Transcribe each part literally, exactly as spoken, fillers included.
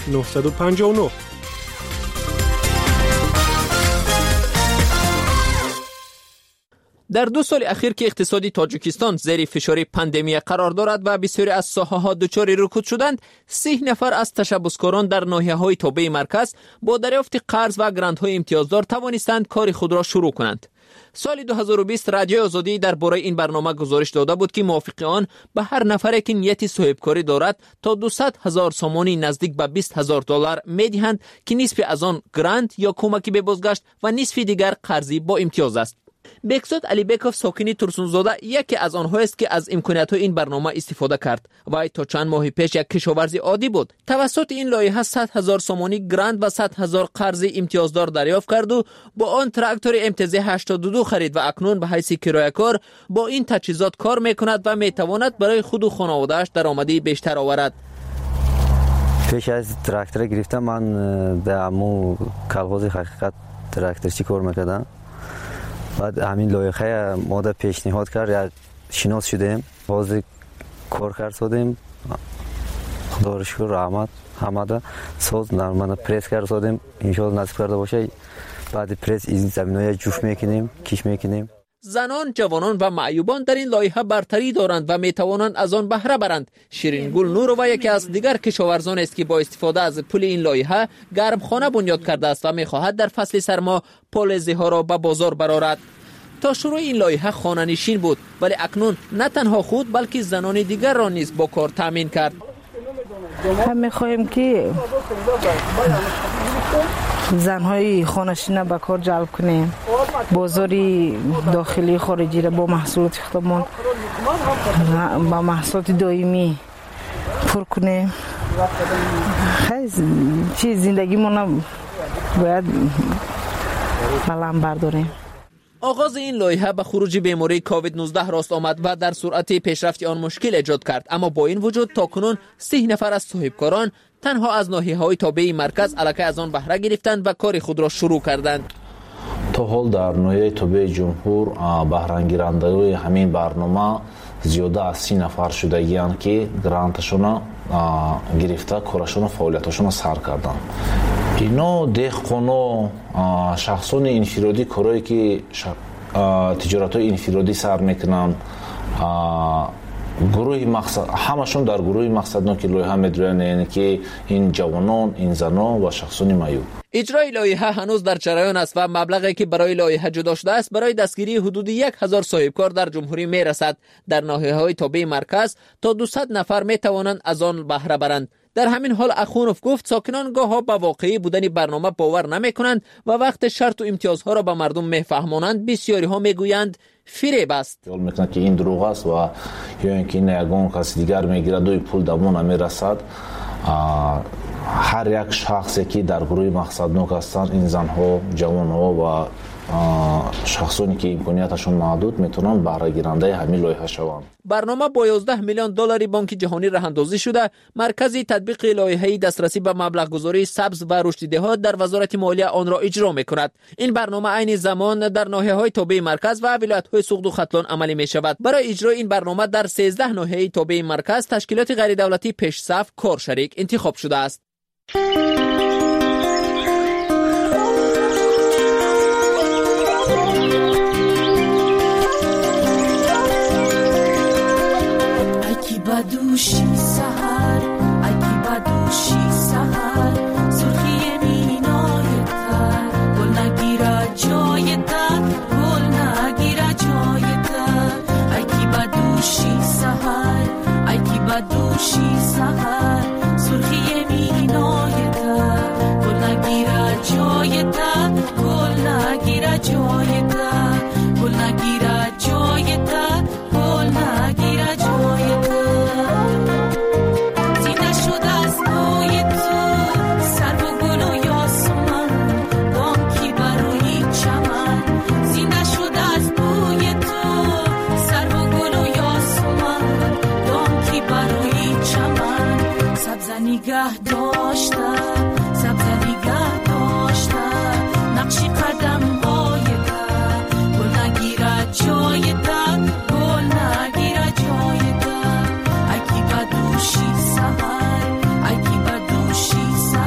نه پنج نه. در دو سال اخیر که اقتصادی تاجیکستان زیر فشار پاندمی قرار دارد و بسیاری از ساحه‌ها دچار رکود شدند، سی نفر از تشبثکاران در ناحیه‌های تابع مرکز با دریافت قرض و گرانت‌های امتیازدار توانستند کار خود را شروع کنند. سال دو هزار و بیست رادیو آزادی درباره این برنامه گزارش داده بود که موافق آن به هر نفری که نیت صاحبکاری دارد تا دویست هزار سامانی نزدیک به بیست هزار دلار می‌دهند که نصف از آن گرانت یا کمکی به بازگشت و نصف دیگر قرضی با امتیاز است. بکزاد علیبکوف ساکنی ترسونزاده یکی از آنها است که از امکانیت‌های این برنامه استفاده کرد. وی تا چند ماه پیش یک کشاورز عادی بود. توسط این لایحه صد هزار سامانی گرانت و صد هزار قرض امتیازدار دریافت کرد و با آن تراکتور ام تی زد هشتاد و دو خرید و اکنون به حیث کرایه‌کار با این تجهیزات کار می‌کند و می‌تواند برای خود و خانواده‌اش درآمدی بیشتر آورد. پیش از تراکتور گرفتم من در امو کالباز حقیقت تراکتورچی کار می‌کردم. بعد همین لایحه ماده پیشنهاد کرد، یک شناس شدیم، باز کار کرد سادیم، خدا را شکر رحمت همه ساز نرمانه پریس کرد سادیم، انشاءالله نصیب کرده باشه. بعد پریس این زمینای جوش میکنیم، کش میکنیم. زنان، جوانان و معیوبان در این لایحه برتری دارند و می توانند از آن بهره برند. شیرین گل نورова یکی از دیگر کشاورزان است که با استفاده از پول این لایحه گرمخانه بنیاد کرده است و می خواهد در فصل سرما پالزی ها را به بازار برآورد. تا شروع این لایحه خانه نشین بود، ولی اکنون نه تنها خود بلکه زنان دیگر را نیز با کار تامین کرد. هم می‌خواهیم که زنهای خانه‌نشین به کار جلب کنیم، بازاری داخلی خارجی را با محصولات خودمان با محصولات دائمی پر کنیم. خیلی چیز زندگیمون باید قلم برداریم. آغاز این لایحه به خروج بیماری کووید نوزده راست آمد و در سرعت پیشرفت آن مشکل ایجاد کرد، اما با این وجود تاکنون سی نفر از صاحبکاران تنها از ناحیه‌های تابع مرکز علاقه از آن بهره گرفتند و کار خود را شروع کردند. تا حال در ناحیه تابع جمهور بهره‌گیرندگان همین برنامه زیاده از سی نفر شدگی‌اند که گرانتشون گرفته کارشون فعالیتشون سر کردند. اینا دهقانا شخصان انفرادی کارهایی که تجارت‌های انفرادی سر میکنن، گروه مقصد همشون در گروه مقصدناک لایحه میدرن، یعنی که این جوانان، این زنان و شخصان معیوب. اجرای لایحه هنوز در جریان است و مبلغی که برای لایحه جدا شده است برای دستگیری حدود یک هزار صاحبکار در جمهوری میرسد. در ناحیه‌های تابع مرکز تا دویست نفر میتوانند از آن بهره برند. در همین حال اخونوف گفت ساکنان گاه‌ها به واقعی بودن برنامه باور نمی‌کنند و وقت شرط و امتیازها را به مردم میفهمانند بسیاری ها میگویند فریب است. خیال میکنند که این دروغ است و یا اینکه این یگان کسی دیگر میگیرد و پول دمون نمیرسد. هر یک شخصی که در گروه مقصدناک هستند، این زنها، جوانها و شخصانی که امکانیتشون محدود میتونن بهره گیرنده همین لایحه شوند. برنامه با یازده میلیون دلار بانک جهانی راه اندازی شده. مرکز تطبیق لایحه دسترسی به مبلغ گذاری سبز و رشد دهات در وزارت مالیه آن را اجرا میکند. این برنامه عین زمان در ناحیه‌های تابع مرکز و ولایت‌های سوخت و ختلان عملی میشود. برای اجرای این برنامه در سیزده ناحیه تابع مرکز تشکیلات غیر دولتی پیش صف کار شریک انتخاب شده است. بدوشی سحر اگی بدوشی سحر سرخی مینای تر گل نگیره جای تر گل نگیره جای تر اگی بدوشی سحر اگی بدوشی سحر سرخی مینای تر گل نگیره جای تر گل نگیره جای تر گل نگیره جای تر گل نگیره جای تر نگاه داشته سبز نگاه داشته نقشی قدم های در گل نگیره جای در گل نگیره جای در اگی بدوشی سحر اگی بدوشی سحر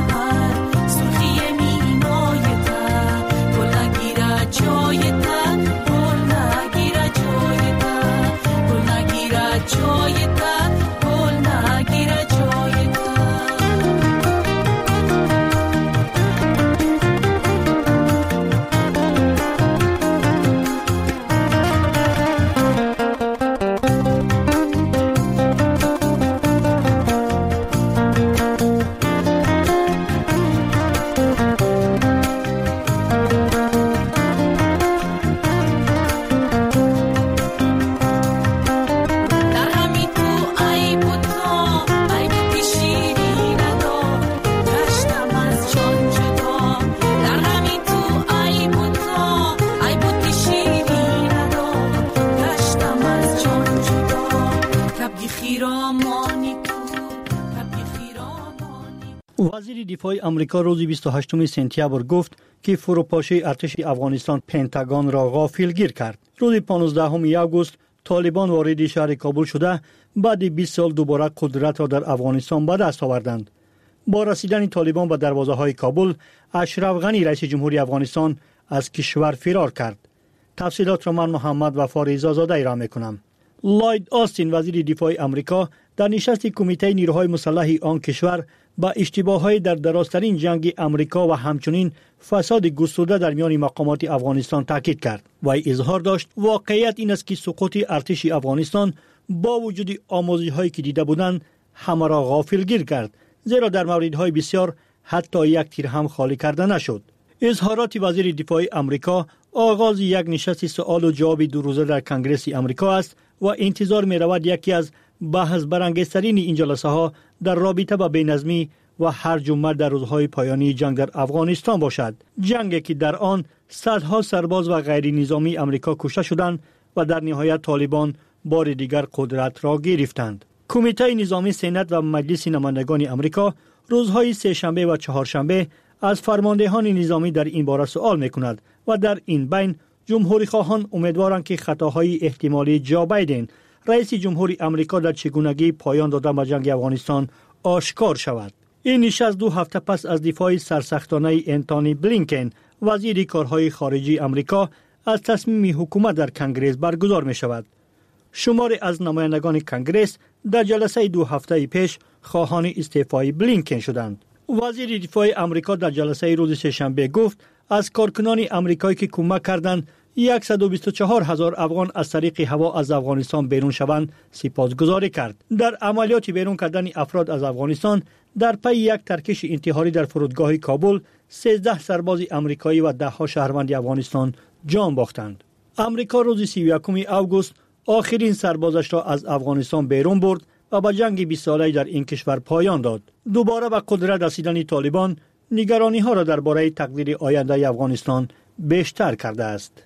وزیر دفاع آمریکا روز بیست و هشتم سپتامبر گفت که فروپاشی ارتش افغانستان پنتاگون را غافلگیر کرد. روز پانزدهم آگوست طالبان وارد شهر کابل شده بعد بیست سال دوباره قدرت را در افغانستان به دست آوردند. با رسیدن طالبان به دروازه‌های کابل، اشرف غنی رئیس جمهوری افغانستان از کشور فرار کرد. تفصیلات را من محمد وفا زاده ای را میکنم. لوید آستین وزیر دفاع آمریکا در نشست کمیته نیروهای مسلح آن کشور با اشتباهات در درازترین جنگ آمریکا و همچنین فساد گسترده در میان مقامات افغانستان تاکید کرد. وی اظهار داشت واقعیت این است که سقوط ارتش افغانستان با وجود آموزش‌هایی که دیده بودند همه را غافلگیر کرد، زیرا در موردهای بسیار حتی یک تیر هم خالی کرده نشد. اظهارات وزیر دفاع آمریکا آغاز یک نشست سوال و جواب دو روزه در کنگره آمریکا است و انتظار می رود یکی از بحث برانگیزترین این جلسه ها در رابطه با بی‌نظمی و هرج و مرج در روزهای پایانی جنگ در افغانستان باشد. جنگی که در آن صدها سرباز و غیر نظامی آمریکا کشته شدند و در نهایت طالبان بار دیگر قدرت را گرفتند. کمیته نظامی سنات و مجلس نمایندگان آمریکا روزهای سه شنبه و چهارشنبه از فرماندهان نظامی در این باره سوال می‌کند و در این بین جمهوری خواهان امیدوارند که خطاهای احتمالی جو بایدن رئیس جمهوری آمریکا در چگونگی پایان دادن به جنگ افغانستان آشکار شود. این نشست دو هفته پس از دفاع سرسختانه انتونی بلینکن وزیر کارهای خارجی آمریکا از تصمیم حکومت در کنگره برگزار می شود. شماری از نمایندگان کنگره در جلسه دو هفته پیش خواهان استعفای بلینکن شدند. وزیر دفاع آمریکا در جلسه روز سه‌شنبه گفت از کارکنان آمریکایی که کمک کردند صد و بیست و چهار هزار افغان از طریق هوا از افغانستان بیرون شوند سپاسگزاری کرد. در عملیات بیرون کردن افراد از افغانستان در پی یک ترکش انتحاری در فرودگاه کابل سیزده سرباز آمریکایی و ده ها شهروند افغانستان جان باختند. آمریکا روز سی و یکم آگوست آخرین سربازش را از افغانستان بیرون برد و به جنگ بیست ساله در این کشور پایان داد. دوباره به قدرت رسیدن طالبان نگرانی ها را درباره تقدیر آینده افغانستان بیشتر کرده است.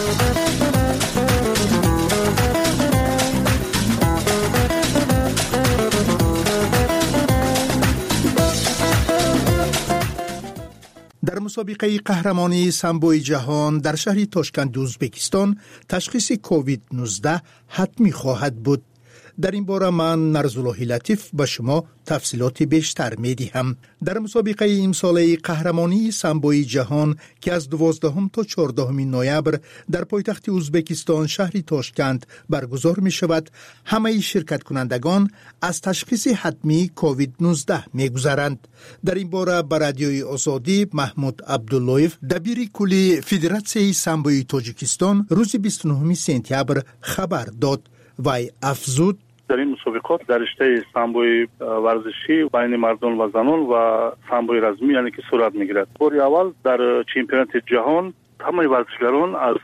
در مسابقه قهرمانی سامبوی جهان در شهر تاشکند ازبکستان تشخیص کووید نوزده حتمی خواهد بود. در این باره من نرزالله لطیف به شما تفصیلات بیشتر می دهم. در مسابقه امساله قهرمانی سامبوی جهان که از دوازدهم تا چهاردهم نوامبر در پایتخت ازبکستان شهر تاشکند برگزار می شود، همه شرکت کنندگان از تشخیص حتمی کووید نوزده می گذرند. در این باره به رادیوی آزادی محمود عبداللهیف دبیر کلی فدراسیون سامبوی تاجیکستان روز بیست و نهم سپتامبر خبر داد. وی افزود در این مسابقات در رشته سامبوی ورزشی بین مردان و زنان و سامبوی رزمی یعنی که صورت میگیرد. بار اول در چمپیونات جهان همه ورزشکاران از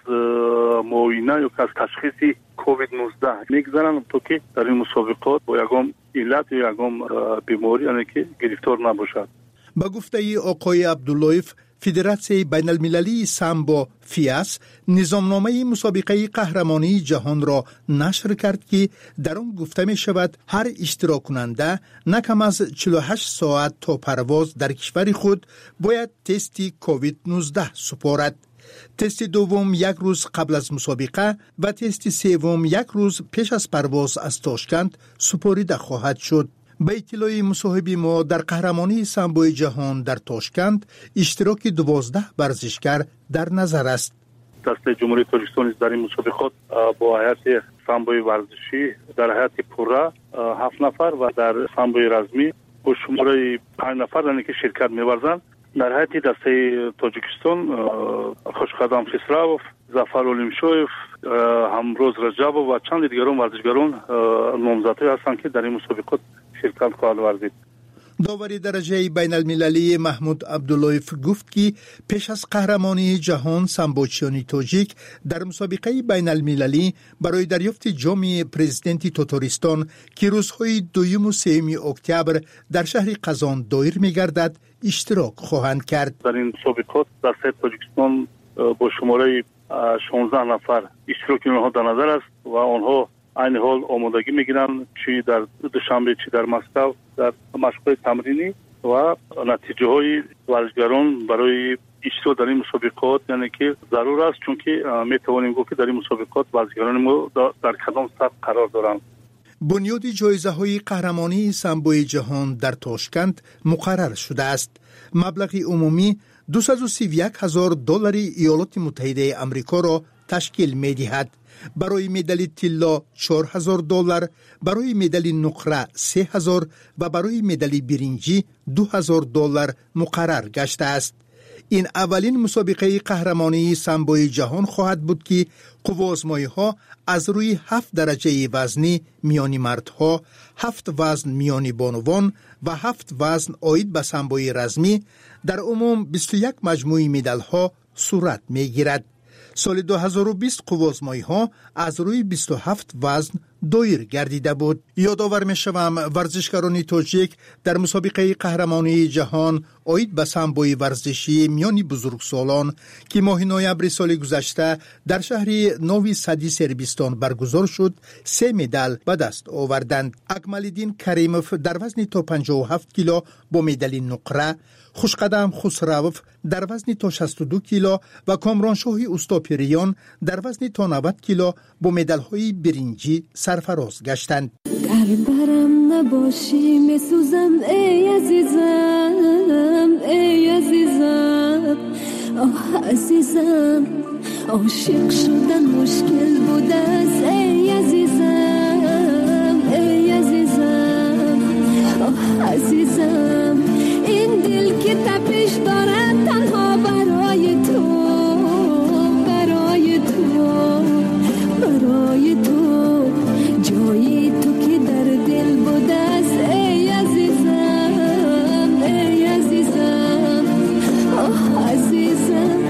معاینه یا از تشخیص کووید نوزده میگذرند تا که در این مسابقات با یگام علت یا یگام بیماری یعنی که گرفتار نباشد. با گفته آقای عبداللهیف فدراسیون بین المللی سامبو فیاس نظامنامه مسابقه قهرمانی جهان را نشر کرد که در آن گفته می شود هر اشتراک کننده نه کم از چهل و هشت ساعت تا پرواز در کشور خود باید تست کووید نوزده سپارد. تست دوم یک روز قبل از مسابقه و تست سوم یک روز پیش از پرواز از تاشکند سپاریده خواهد شد. به اطلاع مصاحب ما در قهرمانی سامبوی جهان در تاشکند اشتراک دوازده ورزشکار در نظر است. دسته جمهوری تاجیکستان در این مسابقات با هیئت سامبوی ورزشی در هیئت پورا هفت نفر و در سامبوی رزمی با شماره پنج نفر یعنی که شرکت می‌ورزند. در هیئت دسته تاجیکستان خوشقدم خسروف، ظفر اولیمشویف، همروز رجبو و چند دیگران ورزشکاران نامزدها هستند که در این مسابقات شرکت خواهند ورزید. داوری درجه بین المللی محمود عبداللهیف گفت که پیش از قهرمانی جهان سامبوچیانی تاجیک در مسابقه بین المللی برای دریافت جام پرزیدنت تاتارستان که روزهای دوم و سوم اکتبر در شهر قزان دایر می‌گردد اشتراک خواهند کرد. در این مسابقات دسته تاجیکستان با شماره شانزده نفر اشتراک آنها در نظر است و آنها این حال آمادگی میگیرند چی در دوشنبه چی در مسکو در مشق‌های تمرینی و نتیجه های ورزشگران برای اشتراک در این مسابقات یعنی که ضرور است، چون که می توانیم گفت که در این مسابقات ورزشگران ما در کدام سطح قرار دارند. بنیاد جایزه های قهرمانی سامبوی جهان در تاشکند مقرر شده است. مبلغ عمومی دویست و سی و یک هزار دلار ایالات متحده آمریکا را تشکیل می دهد. برای مدال طلا چهار هزار دلار، برای مدال نقره سه هزار و برای مدال برنجی دو هزار دلار مقرر گشته است. این اولین مسابقه قهرمانی سامبوی جهان خواهد بود که قوازمایی ها از روی هفت درجه وزنی میانی مردها، هفت وزن میانی بانوان و هفت وزن آید به سامبوی رزمی در عموم بیست و یک مجموعی مدال ها صورت می گیرد. سال دو هزار و بیست قوازمایی ها از روی بیست و هفت وزن دایر گردیده بود. یادآور می شوم ورزشکاران تاجیک در مسابقه قهرمانی جهان آید به سامبوی ورزشی میانی بزرگسالان که ماه نوامبر سال گذشته در شهر نوی سدی سربستان برگزار شد سه مدال به دست آوردند. اکمالدین کریموف در وزن تا پنجاه و هفت کیلو با مدال نقره، خوشقدم خسروف در وزن تا شصت و دو کیلو و کامرانشاهی اوستاپیریان در وزن تا نود کیلو با مدال‌های برنجی سرفراز گشتند. در برم نباشی میسوزم ای عزیزم، ای عزیزم، آه عزیزم، عاشق شدن مشکل بود است ای عزیزم، ای عزیزم، آه عزیزم، این دل که تپش دارد تنها برای تو، برای تو، برای تو، جایی تو که در دل بود است ای عزیزم، ای عزیزم، آه عزیزم.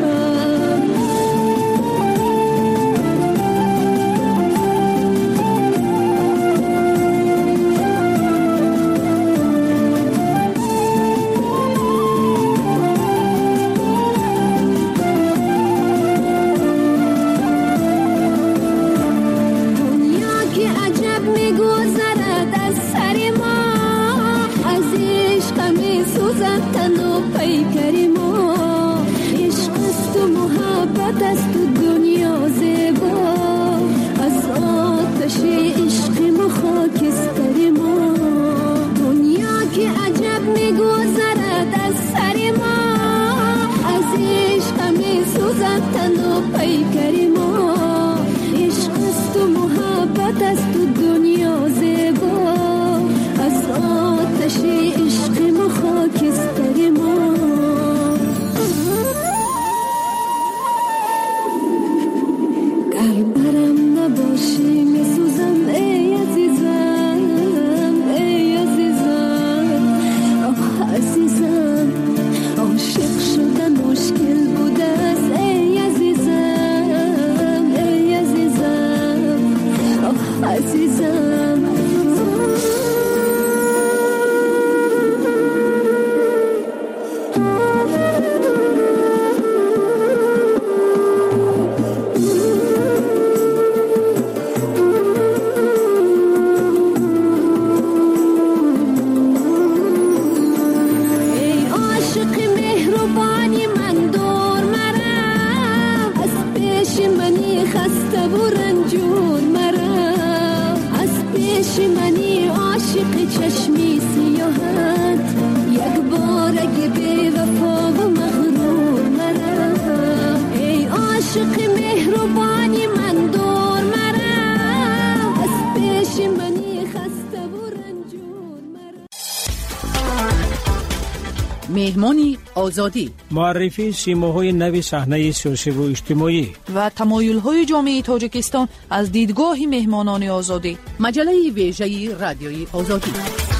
مهمانی آزادی، معرفی سیماهای نوی صحنه سیاسی و اجتماعی و تمایل‌های جامعه تاجیکستان از دیدگاه مهمانان آزادی. مجله ویژه رادیوی آزادی.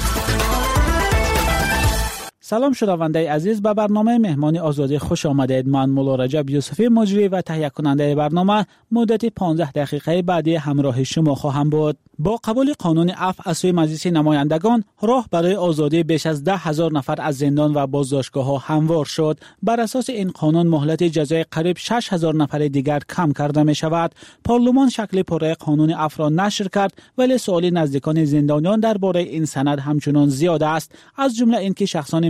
سلام شنونده عزیز، به برنامه مهمانی آزادی خوش آمدید. من مولا رجب یوسفی مجری و تهیه کننده برنامه مدت پانزده دقیقه بعدی همراه شما خواهم بود. با قبول قانون عفو از سوی مجلس نمایندگان راه برای آزادی بیش از ده هزار نفر از زندان و بازداشتگاه ها هموار شد. بر اساس این قانون مهلت جزای قریب شش هزار نفر دیگر کم کرده می شود. پارلمان شکل پره قانون عفو را نشر کرد، ولی سؤال نزدیکان زندانیان درباره این سند همچنان زیاد است، از جمله اینکه شخصان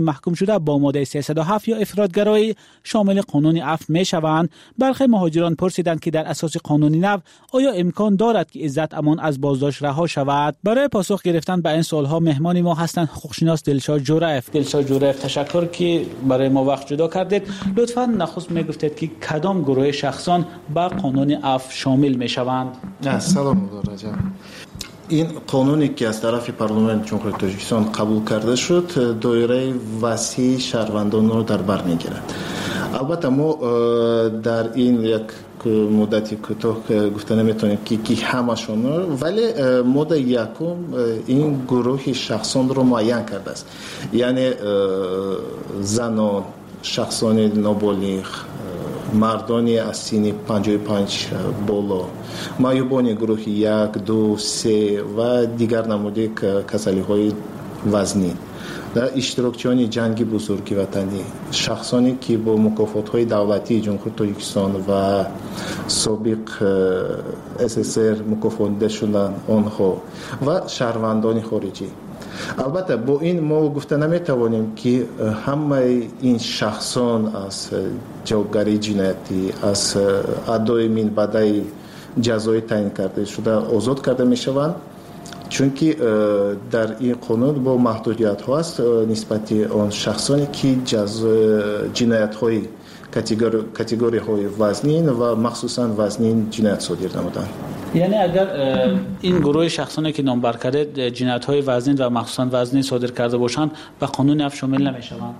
محکوم شده با ماده سیصد و هفت یا افراطگرایی شامل قانون عفو می شوند. برخی مهاجران پرسیدند که در اساس قانون نو آیا امکان دارد که عزت امان از بازداشت رها شود؟ برای پاسخ گرفتن به این سوالها مهمان ما هستند حقوقشناس دلشاد جورایف. دلشاد جورایف، تشکر که برای ما وقت جدا کردید. لطفاً نخست میگفتید که کدام گروه شخصان به قانون عفو شامل می شوند؟ سلام رجب. این قانونی که از طرف پارلمان جمهوری تاجیکستان قبول کرده شد دایره وسیع شهروندان رو در بر میگیرد. البته ما در این یک مدتی کوتاه گفته نمیتونیم که کی همشون، ولی ماده یکم این گروه شخصان رو معین کرده است، یعنی زنان، شخصان نابالغ، مردانی از سن پنجاه و پنج بالا، معیوبان گروه یک، دو، سه و دیگر نموده کسلی های وزنی، اشتراکچیان جنگ بزرگی وطنی، شخصانی که با مکافات های دولتی جمهوری تاجیکستان و سابق اس اس ار مکافات شدن آنها و شهروندان خارجی. البته با این ما گفته نمیتوانیم که همه این شخصان از جوابگری جنایتی، از ادای منبع جزای تعیین کرده شده آزاد کرده میشوند، چون که در این قانون با محدودیت ها است نسبت آن شخصانی که جنایت های کاتگوری های وزنین و مخصوصا وزنین جنایت صادر نمودند. یعنی اگر این گروه شخصانی که نام بر کرده جنایت های وزنین و مخصوصا وزنین صادر کرده باشند به قانون عفو شامل نمیشوند؟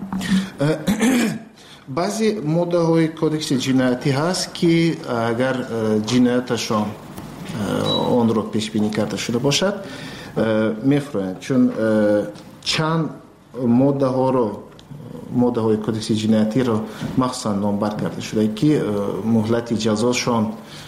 بعضی ماده های کودکس جنایتی هست که اگر جنایتشان آن رو پیش بینی کرده شده باشد میفرویند، چون چند ماده ها رو ماده های کودکس جنایتی رو مخصوصا نامبر کرده شده که مهلت جزاشان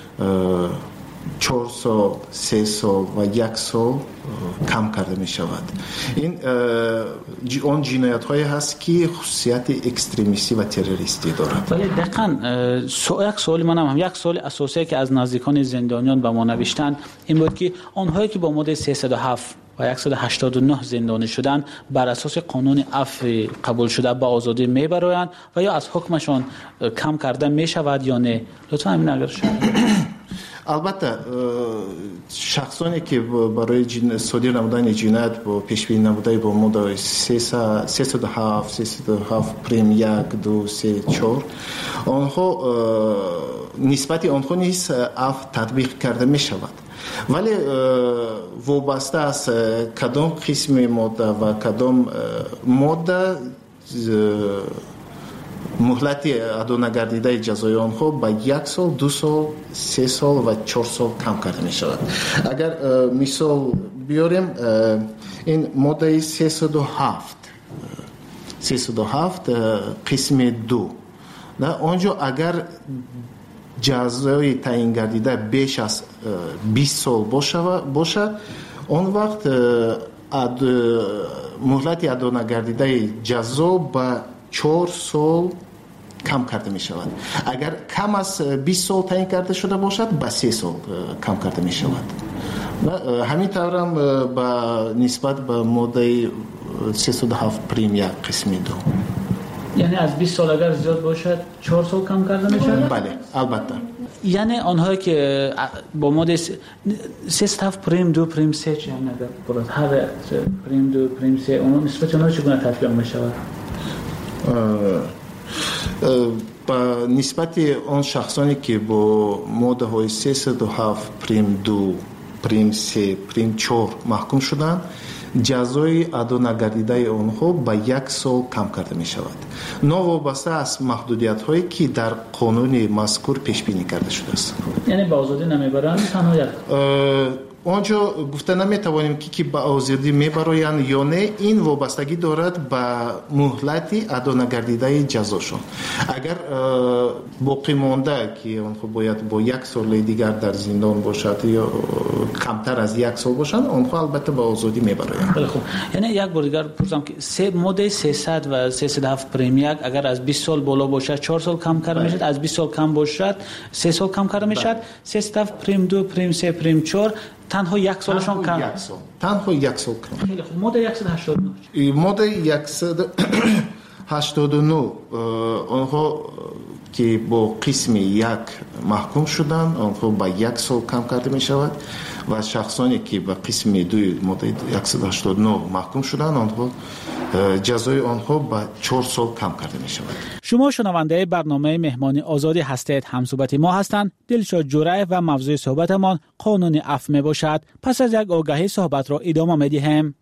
چهار سال، سه سال و یک سال کم کرده می شود. این آن جنایت هایی هست که خصوصیت اکستریمیستی و تروریستی دارد. ولی دقیقاً سو یک سوال من هم یک سوال اساسی که از نزدیکان زندانیان به ما نوشتن این بود که آنهایی که با ماده سیصد و هفت و صد و هشتاد و نه زندانی شدن بر اساس قانون عفو قبول شده به آزادی میبرند و یا از حکمشان کم کرده می شود یا نه؟ لطفا همین اگر شد. البته شخصانی که برای صادر نمودن جنایت با پیش بینی نموده با ماده سیصد و هفت، سیصد و هفت پریم یک، دو، سه، چهار آنها نسبت آنها نیز عفو تطبیق کرده می شود، ولی وابسته است کدام قسم ماده و کدام ماده مهلت ادا نگردیده جزای آنها با یک سال، دو سال، سه سال و چهار سال کم کرده می شود. اگر مثال بیاریم این ماده سیصد و هفت سیصد و هفت قسم دو آنجا اگر جزای تعیین گردیده بیش از بیست سال باشد اون وقت مهلت ادا نگردیده جزا با چهار سال کم کرده می شود. اگر کم از بیست سال تعیین کرده شده باشد به سه سال کم کرده می شود. و همین طور هم با نسبت به ماده سیصد و هفت پریم یک قسم دو، یعنی از بیست سال اگر زیاد باشد چهار سال کم کرده می شود؟ بله البته. یعنی آنهایی که با ماده سیصد و هفت پریم دو پریم سه چه نگه برد هر پریم دو پریم سه اون نسبت اونها چگونه تطبیق می شود؟ با نسبت آن شخصانی که با ماده های سیصد و هفت پریم دو پریم سه پریم چهار محکوم شدند جزای ادا نگردیده آنها با یک سال کم کرده می شود، نوابسته از محدودیت هایی که در قانون مذکور پیش بینی کرده شده است. یعنی با آزادی نمیبرند تنها یک آنجا گفته نمیتوانیم که کی به آزادی میبرایند یا نه، این وابستگی دارد به مهلت ادا نگردیده جزاشون. اگر باقی مانده که آنها باید با یک سال دیگر در زندان باشد یا کمتر از یک سال باشند آنها البته به آزادی میبرایند. خب یعنی یک بار دیگر پرسم که سه ماده سیصد و سیصد و هفت پریم یک اگر از بیست سال بالا باشد چهار سال کم کرده میشد، از بیست سال کم باشد سه سال کم کرده میشد، سیصد و هفت پریم دو پریم سه پریم چهار تنها یک سالشون کم. یک سال. تنها یک سال کم. خیلی خوب. ماده صد و هشتاد و نه. این ماده صد و هشتاد و نه آنها که با قسم یک محکوم شدن آنها با یک سال کم کرده می شود و شخصانی که با قسم دوی ماده صد و هشتاد و نه محکوم شدن آنها جزای آنها با چهار سال کم کرده می شود. شما شنونده برنامه مهمانی آزادی هستید. همصحبت ما هستند دلشاد جورای و موضوع صحبتمان قانون عفو می باشد. پس از یک آگهی صحبت را ادامه می دهیم.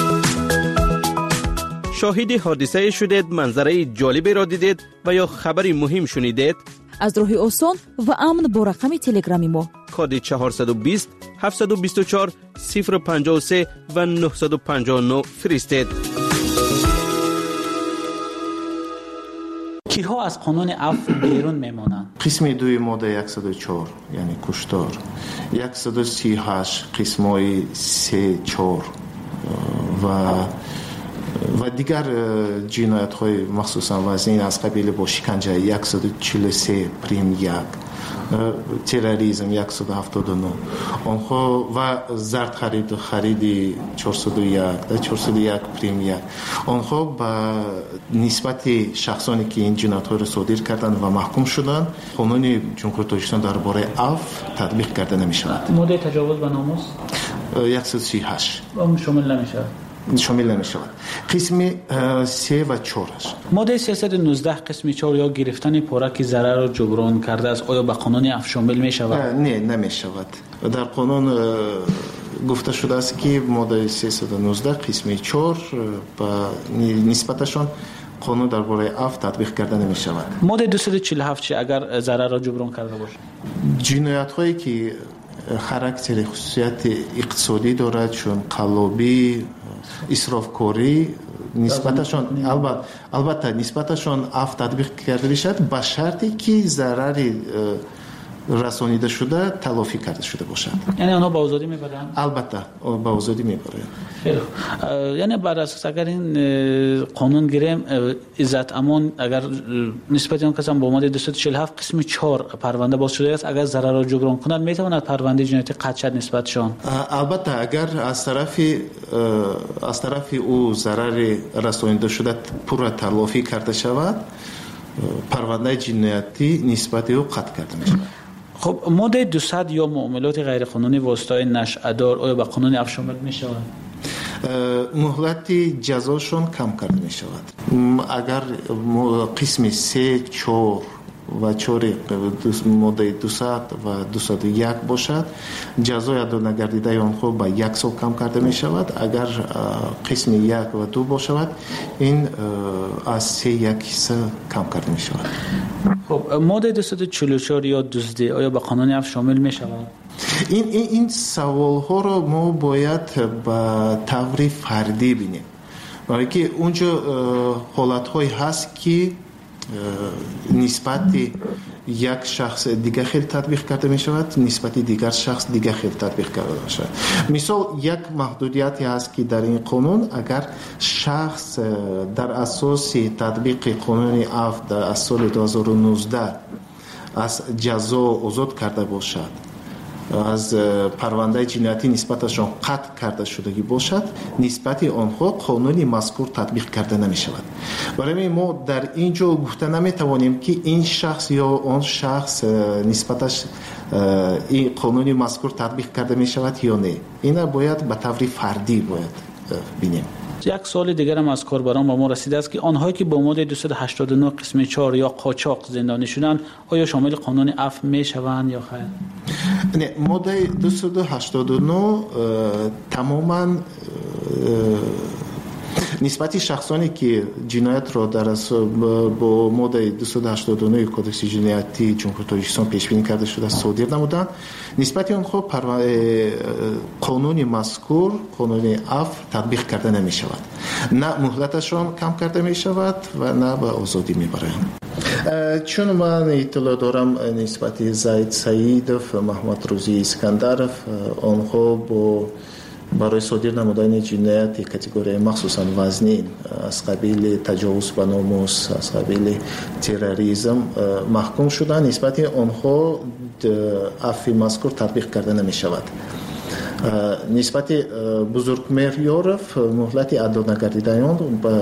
شاهد حادثه شدید، منظره جالبی را دیدید و یا خبری مهم شنیدید؟ از راه آسان و امن با رقم تلگرامی ما کد چهارصد و بیست هفتصد و بیست و چهار صفر پنجاه و سه و نهصد و پنجاه و نه فرستید. کیها از قانون عفو بیرون میمانند؟ قسم دوی ماده صد و چهار یعنی کشتار، صد و سی و هشت قسمای سه چهار و و دیگر جنایت های مخصوصا وزین از قبیل با شکنجه صد و چهل و سه پریم یک، تروریسم صد و هفتاد و نه آنها و زرد خرید و خرید چهارصد و یک چهارصد و یک پریم یک آنها با نسبت شخصانی که این جنایت ها را صادر کردند و محکوم شدند قانون جمهوری تاجیکستان درباره عفو تطبیق کرده نمی شود. ماده تجاوز به ناموس صد و سی و هشت اون شامل نمی شود. شامل نمی شود. قسم سه و چهارش ماده سیصد و نوزده قسم چهار یا گرفتن پاره که ضرر را جبران کرده است آیا به قانون عفو شامل می شود؟ نه نمی شود. در قانون گفته شده است که ماده سیصد و نوزده قسم چهار با نسبتشان قانون درباره عفو تطبیق کرده نمی شود. ماده دویست و چهل و هفت چی اگر ضرر را جبران کرده باشد؟ جنایت هایی که خاراکتر خصوصیت اقتصادی دارد چون قلابی، اسرافکاری نسبتشان البته البته نسبتشان عفو تطبیق کرده باشد با شرطی که ضرری رسانیده شده تلافی کرده شده باشد. یعنی آنها با آزادی میبرند؟ البته با آزادی میبرند. خیلی یعنی بر اساس اگر این قانون گیریم عزت امان اگر نسبت اون کسان با ماده دویست و چهل و هفت قسم چهار پرونده باز شده است اگر ضرر را جبران کنند میتواند پرونده جنایتی قطع شود نسبتشان؟ البته اگر از طرف از طرف او ضرر رسانیده شده پورا تلافی کرده شود پرونده جنایتی نسبت او قطع کرده میشود. خب ماده دویست یا معاملات غیر قانونی واسطه نشأه‌دار آیا به قانون عفو شامل می شود؟ مهلت جزاشون کم کرده می شود. اگر قسم سه چهار و چهار ماده دویست و دویست و یک باشد جزای ادا نگردیده آنها با یک سال کم کرده می شود. اگر قسم یک و دو باشد این از سه یک سه کم کرده می شود. خب ماده دویست و چهل و چهار یا دزدی آیا به قانون عفو شامل می شود؟ این این این سوال ها رو ما باید با طور فردی بینیم. برای که اونجا حالت های هست که نسبت یک شخص دیگر خیلی تطبیق کرده می شود نسبت دیگر شخص دیگر خیلی تطبیق کرده می شود. مثال یک محدودیتی هست که در این قانون اگر شخص در اساس تطبیق قانون عفو در سال دو هزار و نوزده از جزا آزاد کرده باشد از پرونده جنایتی نسبتشان قطع کرده شدگی باشد نسبت آنها قانون مذکور تطبیق کرده نمی شود. برای ما در اینجا گفته نمی توانیم که این شخص یا آن شخص نسبتش این قانون مذکور تطبیق کرده می شود یا نه. اینا باید به طور فردی باید بینیم. یک سال دیگر هم از کاربران با ما رسیده است که آنهایی که با ماده دویست و هشتاد و نه قسم چهار یا قاچاق زندانی شدند آیا شامل قانون عفو می شوند یا خیر؟ نه ماده دویست و هشتاد و نه تماما نسبت شخصانی که جنایت را در با ماده دویست و هشتاد و نه کدکس جنایتی جمهوری تاجیکستان پیش بینی کرده شده صادر نمودند نسبت آنها قانون مذکور قانون عفو تطبیق کرده نمی شود. نه مهلتشان کم کرده می شود و نه به آزادی می برند. چون من اطلاع دارم نسبت زید سعیدов محمد روزی اسکندرов آنها با برای صادر نمودن جنایت کاتگوری مخصوصا وزنین از قبیل تجاوز به ناموس از قبیل تروریسم محکوم شدن نسبت آنها عفو مذکور تطبیق کرده نمی شود. نسبت بزرگمهریارف مهلت اعداد نگردیدن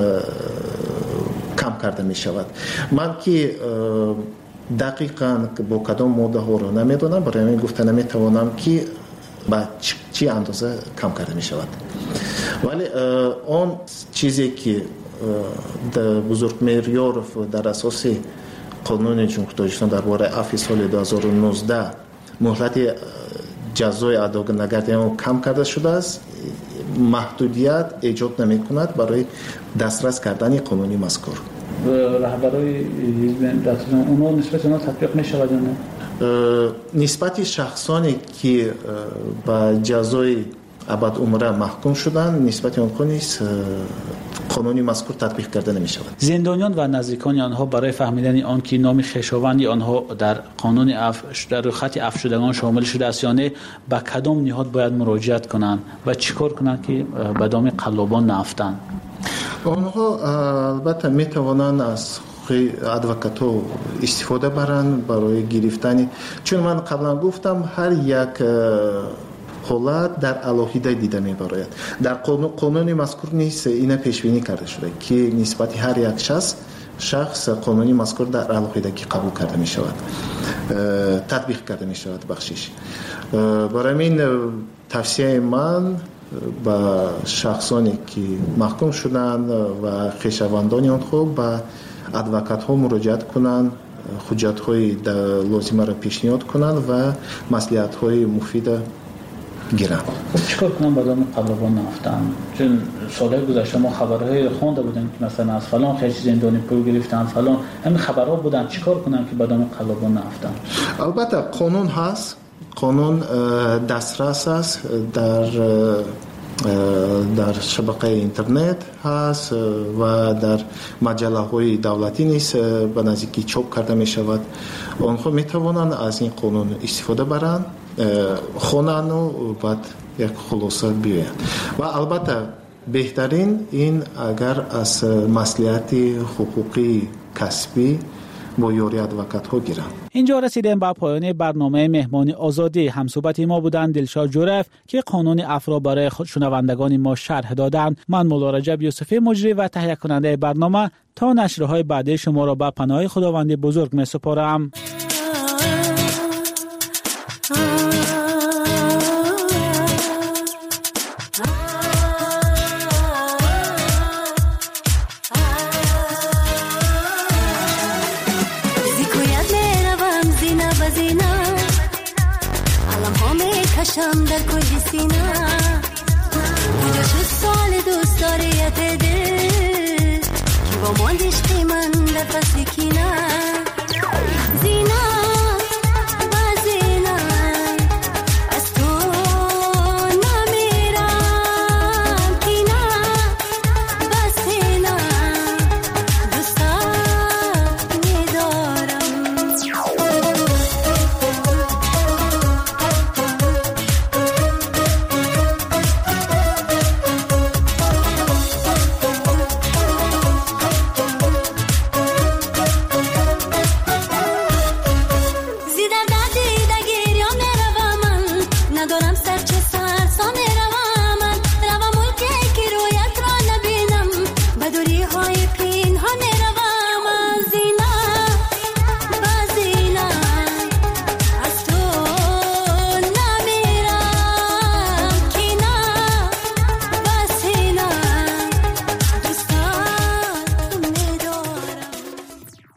کم کرده می شود. من که دقیقاً با کدام ماده ها رو نمیدونم، برای من گفته نمیتوانم که با چی اندازه کم کرده می شود. ولی اون چیزی که بزرگمهریارف در اساس قانون جمهوری تاجیکستان درباره عفو سال دو هزار و نوزده مهلت جزای اعداد نگردیدن کم کرده شده است، محدودیت ایجاد نمی کند برای دسترس کردن قانونی مذکور. رهبرای حزب اونها نسبت اونها تطبیق می شود یا نه؟ نسبت شخصانی که با جزای ابد عمره محکوم شدن نسبت اونها نیست قانونی مذکور تطبیق کرده نمی شود. زندانیان و نزدیکان آنها برای فهمیدن آن که نام خویشاوند آنها در قانون عفو در خط عفو شدگان شامل شده است یا نه، به کدام نهاد باید مراجعت کنند و چیکار کنند که به دام قلابان نیفتند؟ آنها البته می توانند از ادوکات ها استفاده برند برای گرفتن، چون من قبلا گفتم هر یک حالت در الهیده دیده می باید. در قانون مذکور نیست اینا پیش بینی کرده شده که نسبت هر یک شخص شخص قانونی مذکور در الهیدگی قبول کرده می شود، تطبیق کرده می شود. بخشش برای این توصیه من با شخصانی که محکوم شدند و خویشاوندان آنها با ادوکات ها مراجعت کنند، حجت های لازمه را پیشنهاد کنند و مصلحت های مفید گیرند. خب چیکار کنم با دام قلابان نفتن؟ چون سالهای گذشته ما خبرهای خوانده بودیم که مثلا از فلان خیلی زندانی پول گرفتن فلان، همین خبرها بودن. چیکار کنم که با دام قلابان نفتن؟ البته قانون هست، قانون دسترس است، در در شبکه اینترنت هست و در مجله های دولتی نیست به نزدیکی چاپ کرده می شود. آنها می توانند از این قانون استفاده برند، خوانند و بعد یک خلاصه بیاید. و البته بهترین این اگر از مصلحت حقوقی کسبی با یاری ادوکات ها گیرند. اینجا رسیدیم به پایان برنامه مهمانی آزادی. همصحبت ما بودند دلشاد جورف که قانون عفو را برای شنوندگان ما شرح دادند. من مولا رجب یوسفی مجری و تهیه کننده برنامه تا نشرهای بعدی شما را به پناه خداوند بزرگ می سپارم. کشم در کل سینا کجا شد سال دوست داریت دل که با ماندش که من در پس کی